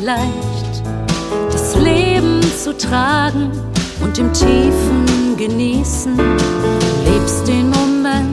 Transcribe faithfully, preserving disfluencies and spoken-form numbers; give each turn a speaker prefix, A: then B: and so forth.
A: leicht, das Leben zu tragen und im Tiefen genießen. Lebst den Moment